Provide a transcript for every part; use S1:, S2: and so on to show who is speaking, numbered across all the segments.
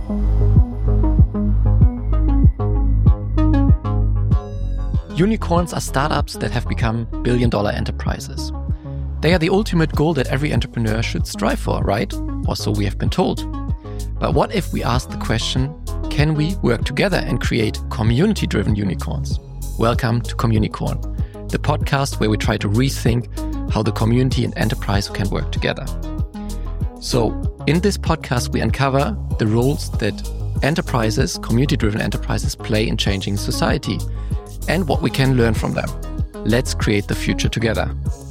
S1: Unicorns are startups that have become billion-dollar enterprises. They are the ultimate goal that every entrepreneur should strive for, right? Or so we have been told. But what if we ask the question, can we work together and create community-driven unicorns? Welcome to Communicorn, the podcast where we try to rethink how the community and enterprise can work together. So, in this podcast, we uncover the roles that enterprises, community-driven enterprises, play in changing society and what we can learn from them. Let's create the future together.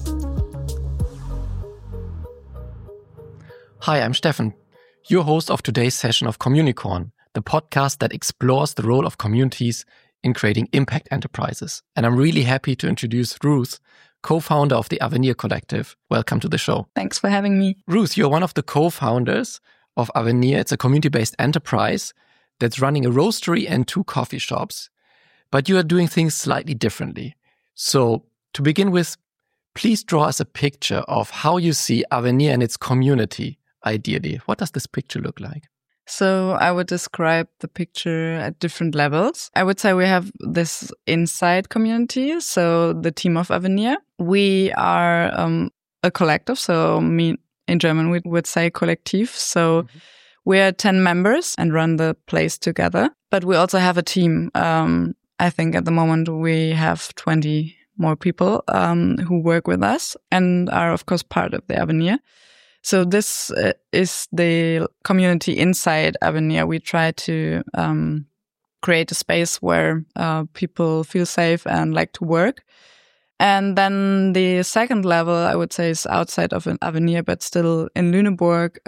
S1: Hi, I'm Steffen, your host of today's session of Communicorn, the podcast that explores the role of communities in creating impact enterprises. And I'm really happy to introduce Ruth, co-founder of the Avenir Collective. Welcome to the show.
S2: Thanks for having me.
S1: Ruth, you're one of the co-founders of Avenir. It's a community-based enterprise that's running a roastery and 2 coffee shops. But you are doing things slightly differently. So to begin with, please draw us a picture of how you see Avenir and its community, ideally. What does this picture look like?
S2: So I would describe the picture at different levels. I would say we have this inside community, so the team of Avenir. We are a collective, so in German we would say Kollektiv. So we are 10 members and run the place together. But we also have a team. I think at the moment we have 20 more people who work with us and are, of course, part of the Avenir. So this is the community inside Avenir. We try to create a space where people feel safe and like to work. And then the second level, I would say, is outside of an Avenir, but still in Lüneburg,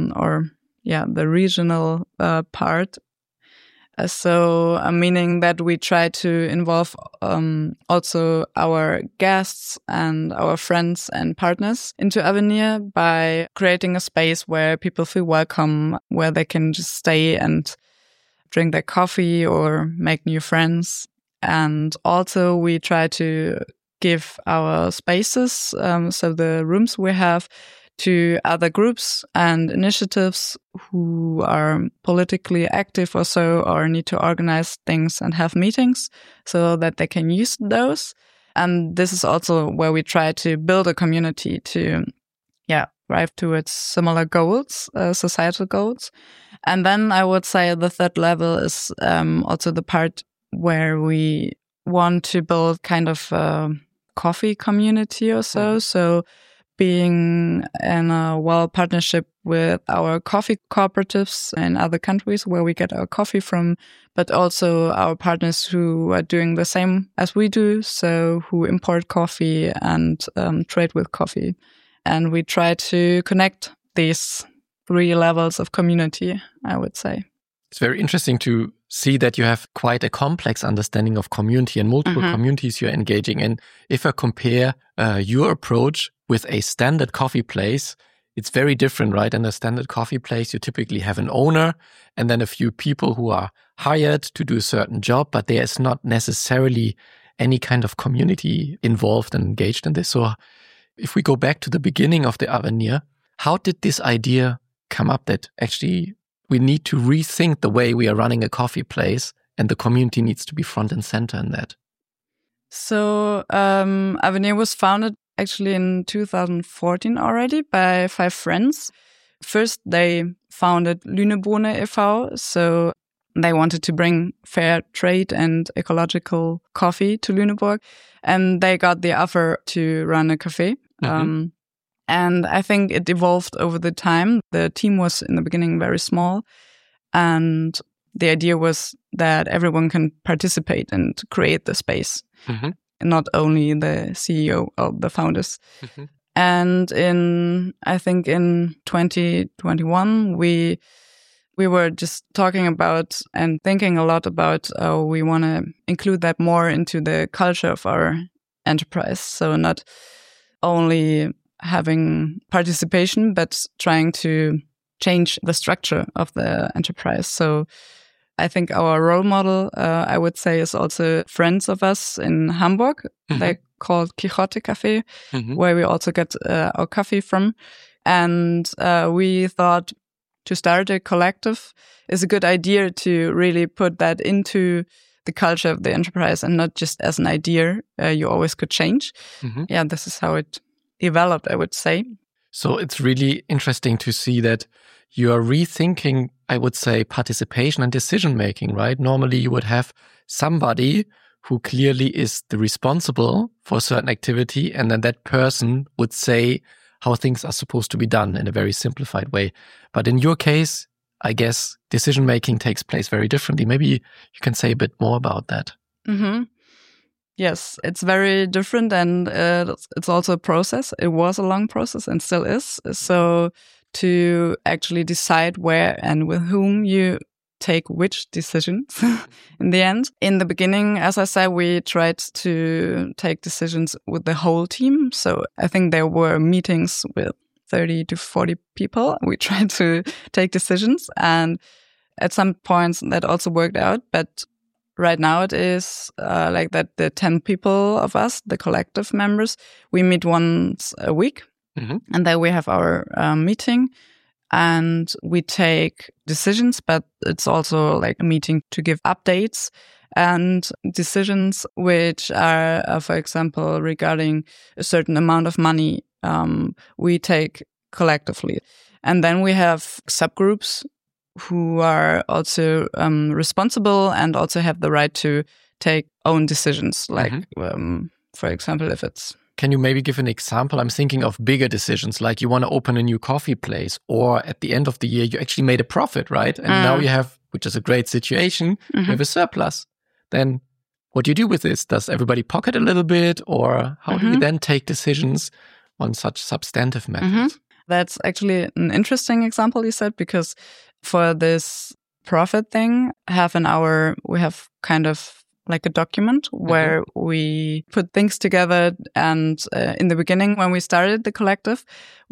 S2: the regional part. So, meaning that we try to involve also our guests and our friends and partners into Avenir by creating a space where people feel welcome, where they can just stay and drink their coffee or make new friends. And also we try to give our spaces, so the rooms we have, to other groups and initiatives who are politically active or so, or need to organize things and have meetings so that they can use those. And this is also where we try to build a community to, drive towards similar goals, societal goals. And then I would say the third level is also the part where we want to build kind of a coffee community or so. So being in a partnership with our coffee cooperatives in other countries where we get our coffee from, but also our partners who are doing the same as we do, so who import coffee and trade with coffee. And we try to connect these 3 levels of community, I would say.
S1: It's very interesting to see that you have quite a complex understanding of community and multiple communities you're engaging in. If I compare your approach with a standard coffee place, it's very different, right? In a standard coffee place, you typically have an owner and then a few people who are hired to do a certain job, but there is not necessarily any kind of community involved and engaged in this. So if we go back to the beginning of the Avenir, how did this idea come up that actually we need to rethink the way we are running a coffee place and the community needs to be front and center in that? So
S2: Avenir was founded actually in 2014 already by 5 friends. First, they founded Lüneburg e.V., so they wanted to bring fair trade and ecological coffee to Lüneburg, and they got the offer to run a cafe. And I think it evolved over the time. The team was in the beginning very small, and the idea was that everyone can participate and create the space. Not only the CEO or the founders. And in 2021, we were just talking about and thinking a lot about we want to include that more into the culture of our enterprise. So not only having participation, but trying to change the structure of the enterprise. So I think our role model, I would say, is also friends of us in Hamburg. They're called Quixote Café, where we also get our coffee from. And we thought to start a collective is a good idea to really put that into the culture of the enterprise and not just as an idea you always could change. Mm-hmm. Yeah, this is how it developed, I would say.
S1: So it's really interesting to see that you are rethinking, I would say, participation and decision-making, right? Normally you would have somebody who clearly is the responsible for a certain activity, and then that person would say how things are supposed to be done in a very simplified way. But in your case, I guess decision-making takes place very differently. Maybe you can say a bit more about that.
S2: Mm-hmm. Yes, it's very different, and it's also a process. It was a long process and still is. So to actually decide where and with whom you take which decisions in the end. In the beginning, as I said, we tried to take decisions with the whole team. So I think there were meetings with 30 to 40 people. We tried to take decisions, and at some points that also worked out. But right now it is like that the 10 people of us, the collective members, we meet once a week. Mm-hmm. And then we have our meeting and we take decisions, but it's also like a meeting to give updates and decisions which are, for example, regarding a certain amount of money, we take collectively. And then we have subgroups who are also responsible and also have the right to take own decisions. Like, for example, if it's...
S1: Can you maybe give an example? I'm thinking of bigger decisions, like you want to open a new coffee place, or at the end of the year, you actually made a profit, right? And now you have, which is a great situation, you have a surplus. Then what do you do with this? Does everybody pocket a little bit, or how do you then take decisions on such substantive matters?
S2: That's actually an interesting example you said, because for this profit thing, half an hour, we have kind of like a document where we put things together. And in the beginning, when we started the collective,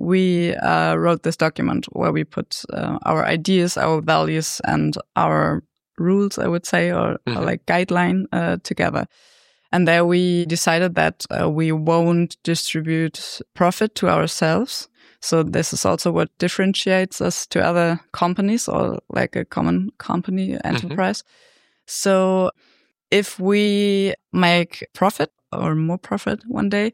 S2: we wrote this document where we put our ideas, our values, and our rules, I would say, or like guideline together. And there we decided that we won't distribute profit to ourselves. So this is also what differentiates us to other companies, or like a common company enterprise. So if we make profit or more profit one day,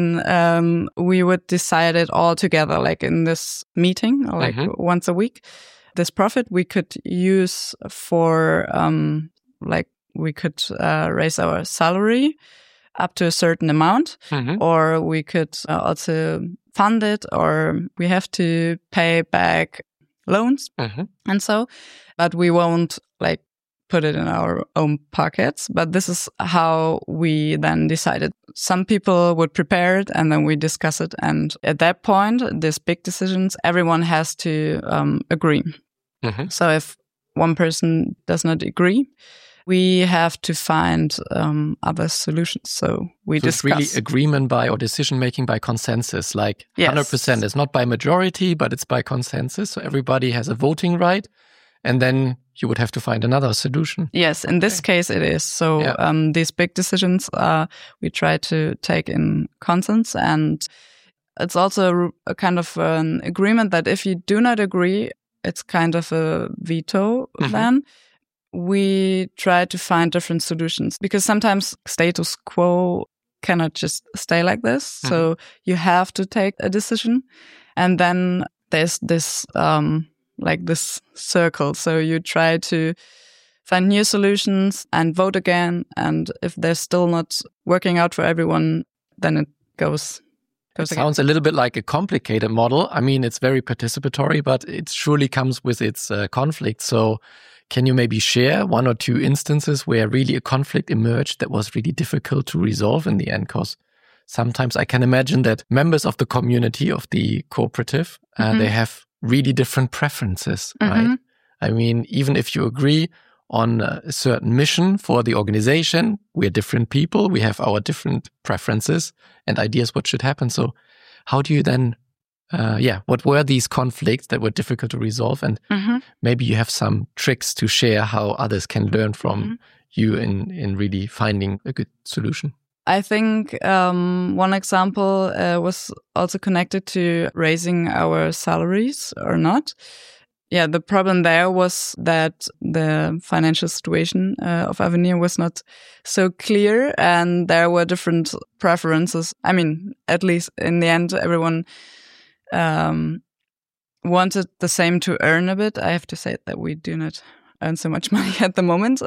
S2: then we would decide it all together, like in this meeting, or like once a week. This profit we could use for, like we could raise our salary up to a certain amount, or we could also fund it, or we have to pay back loans and so. But we won't like put it in our own pockets. But this is how we then decided. Some people would prepare it and then we discuss it. And at that point, these big decisions, everyone has to agree. So if one person does not agree, we have to find other solutions. So we discuss.
S1: It's really agreement by, or decision-making by consensus, like 100%. It's not by majority, but it's by consensus. So everybody has a voting right. And then you would have to find another solution.
S2: Yes, in this case it is. So these big decisions we try to take in consensus. And it's also a kind of an agreement that if you do not agree, it's kind of a veto then. We try to find different solutions, because sometimes status quo cannot just stay like this. So you have to take a decision. And then there's this like this circle. So you try to find new solutions and vote again. And if they're still not working out for everyone, then it goes
S1: It sounds a little bit like a complicated model. I mean, it's very participatory, but it surely comes with its conflict. So can you maybe share one or two instances where really a conflict emerged that was really difficult to resolve in the end? Because sometimes I can imagine that members of the community, of the cooperative, they have really different preferences, right? I mean, even if you agree on a certain mission for the organization, we're different people, we have our different preferences and ideas what should happen. So how do you then, what were these conflicts that were difficult to resolve? And maybe you have some tricks to share how others can learn from you in really finding a good solution.
S2: I think one example was also connected to raising our salaries or not. the problem there was that the financial situation of Avenir was not so clear, and there were different preferences. I mean, at least in the end, everyone wanted the same to earn a bit. I have to say that we do not earn so much money at the moment.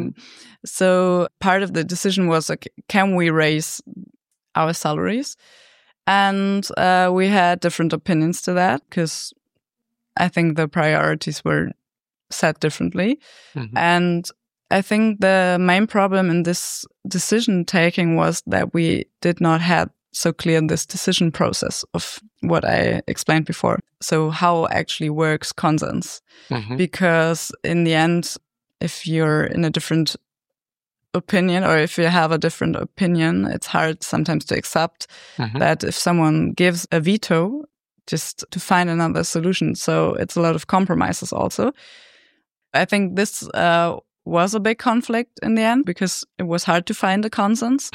S2: So part of the decision was, like, can we raise our salaries? And we had different opinions to that, because I think the priorities were set differently. And I think the main problem in this decision taking was that we did not have so clear this decision process of what I explained before. So how actually works consens? Because in the end, if you're in a different opinion, or if you have a different opinion, it's hard sometimes to accept that if someone gives a veto, just to find another solution. So it's a lot of compromises also. I think this was a big conflict in the end, because it was hard to find a consensus.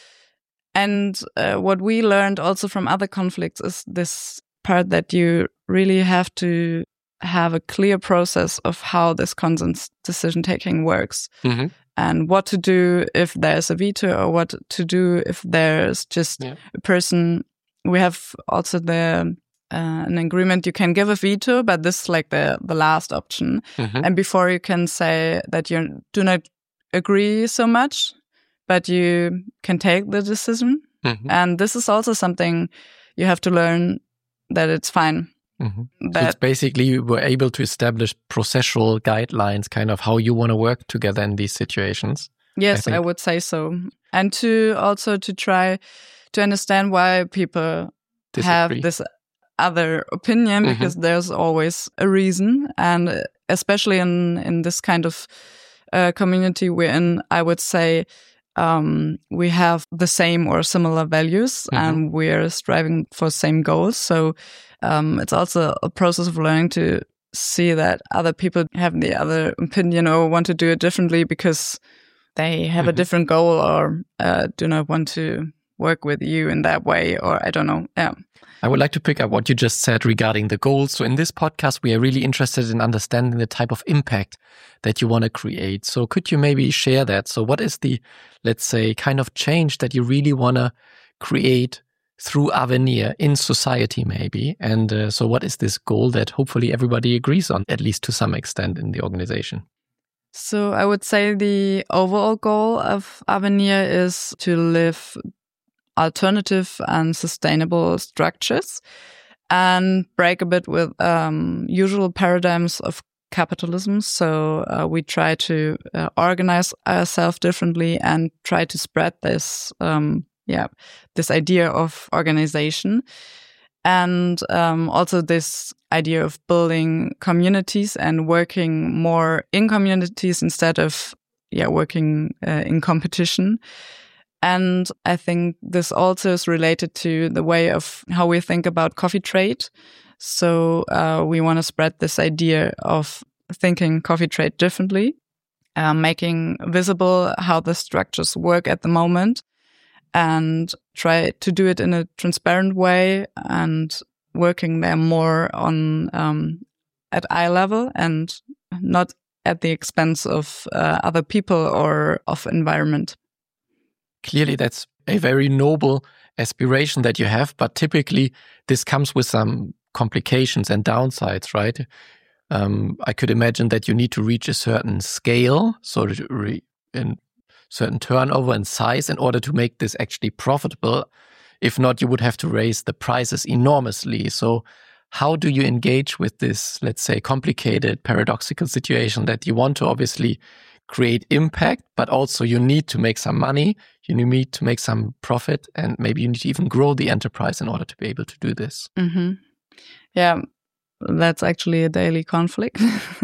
S2: And what we learned also from other conflicts is this part that you really have to have a clear process of how this consensus decision-taking works. And what to do if there's a veto, or what to do if there's just a person. We have also an agreement, you can give a veto, but this is like the last option. And before you can say that you do not agree so much, but you can take the decision. And this is also something you have to learn, that it's fine.
S1: So it's basically you were able to establish processual guidelines, kind of how you want to work together in these situations.
S2: Yes, I would say so. And to try to understand why people have this other opinion, because there's always a reason. And especially in this kind of community we're in, I would say we have the same or similar values, and we're striving for same goals. So it's also a process of learning to see that other people have the other opinion or want to do it differently because they have a different goal, or do not want to work with you in that way, or I don't know. Yeah.
S1: I would like to pick up what you just said regarding the goals. So in this podcast, we are really interested in understanding the type of impact that you want to create. So could you maybe share that? So what is the, let's say, kind of change that you really want to create through Avenir in society maybe? And so what is this goal that hopefully everybody agrees on, at least to some extent in the organization?
S2: So I would say the overall goal of Avenir is to live alternative and sustainable structures and break a bit with usual paradigms of capitalism. So we try to organize ourselves differently and try to spread this this idea of organization, and also this idea of building communities and working more in communities instead of working in competition. And I think this also is related to the way of how we think about coffee trade. So we want to spread this idea of thinking coffee trade differently, making visible how the structures work at the moment, and try to do it in a transparent way and working there more on at eye level and not at the expense of other people or of environment.
S1: Clearly, that's a very noble aspiration that you have, but typically this comes with some complications and downsides, right? I could imagine that you need to reach a certain scale, so in certain turnover and size in order to make this actually profitable. If not, you would have to raise the prices enormously. So how do you engage with this, let's say, complicated, paradoxical situation that you want to obviously create impact, but also you need to make some money, you need to make some profit, and maybe you need to even grow the enterprise in order to be able to do this?
S2: Yeah, that's actually a daily conflict.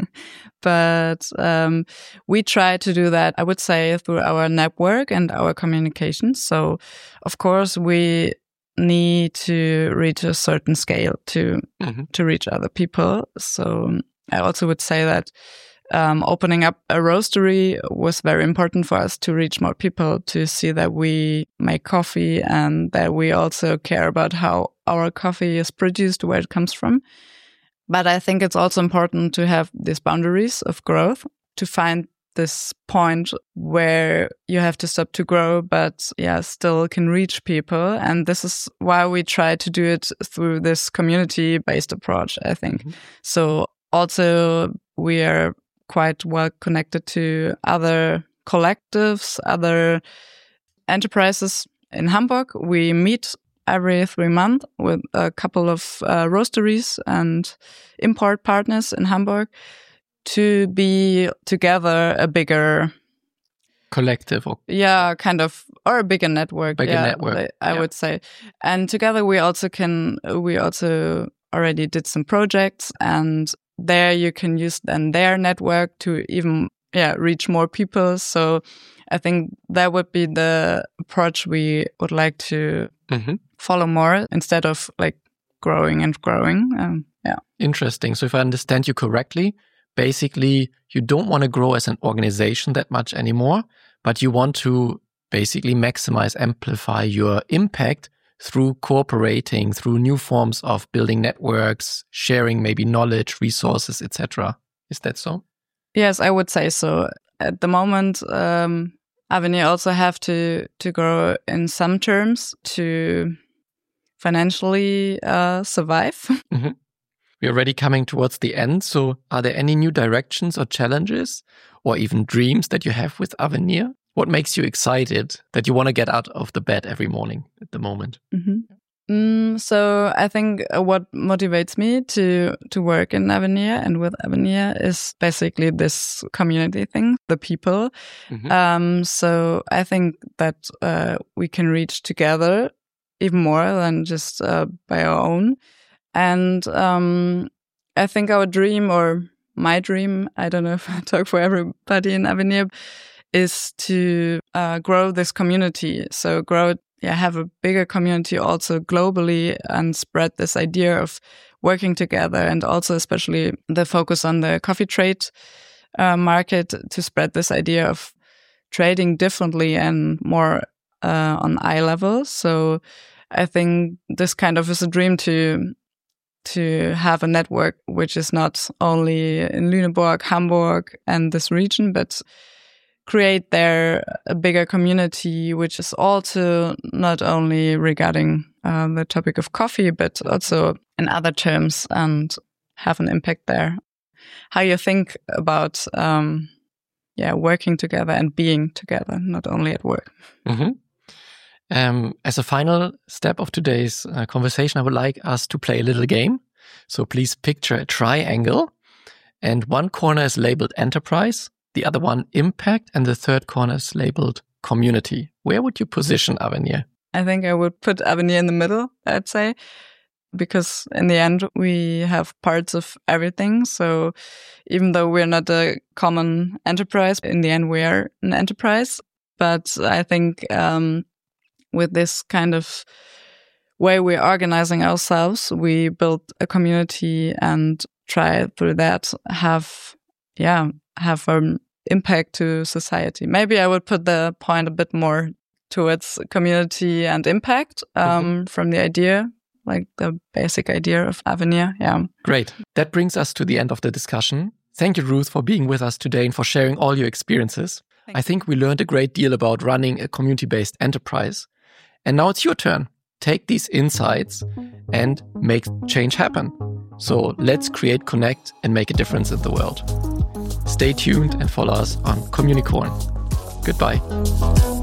S2: But we try to do that, I would say, through our network and our communication. So, of course, we need to reach a certain scale to reach other people. So I also would say that opening up a roastery was very important for us to reach more people, to see that we make coffee and that we also care about how our coffee is produced, where it comes from. But I think it's also important to have these boundaries of growth, to find this point where you have to stop to grow, but still can reach people. And this is why we try to do it through this community-based approach, I think. Mm-hmm. So also we are quite well connected to other collectives, other enterprises in Hamburg. We meet every 3 months with a couple of roasteries and import partners in Hamburg to be together a bigger
S1: collective, or
S2: a bigger network. I would say. And together we also already did some projects, and there you can use then their network to even reach more people. So I think that would be the approach we would like to follow more, instead of like growing and growing.
S1: Interesting. So if I understand you correctly, basically you don't want to grow as an organization that much anymore, but you want to basically maximize, amplify your impact through cooperating, through new forms of building networks, sharing maybe knowledge, resources, etc. Is that so?
S2: Yes, I would say so. At the moment, Avenir also have to grow in some terms to financially survive.
S1: Mm-hmm. We are already coming towards the end. So are there any new directions or challenges or even dreams that you have with Avenir? What makes you excited that you want to get out of the bed every morning at the moment?
S2: Mm-hmm. So I think what motivates me to work in Avenir and with Avenir is basically this community thing, the people. Mm-hmm. So I think that we can reach together even more than just by our own. And I think our dream, or my dream, I don't know if I talk for everybody in Avenir, is to grow this community. So have a bigger community also globally, and spread this idea of working together, and also especially the focus on the coffee trade market, to spread this idea of trading differently and more on eye level. So I think this kind of is a dream to have a network which is not only in Lüneburg, Hamburg and this region, but create there a bigger community, which is also not only regarding the topic of coffee, but also in other terms, and have an impact there. How you think about working together and being together, not only at work.
S1: Mm-hmm. As a final step of today's conversation, I would like us to play a little game. So please picture a triangle, and one corner is labeled enterprise, the other one impact, and the third corner is labeled community. Where would you position Avenir?
S2: I think I would put Avenir in the middle, I'd say, because in the end we have parts of everything. So even though we're not a common enterprise, in the end we are an enterprise. But I think with this kind of way we're organizing ourselves, we build a community and try through that have an impact to society. Maybe I would put the point a bit more towards community and impact from the idea, like the basic idea of Avenir. Yeah.
S1: Great. That brings us to the end of the discussion. Thank you, Ruth, for being with us today and for sharing all your experiences. I think we learned a great deal about running a community-based enterprise. And now it's your turn. Take these insights and make change happen. So let's create, connect, and make a difference in the world. Stay tuned and follow us on Communicorn. Goodbye.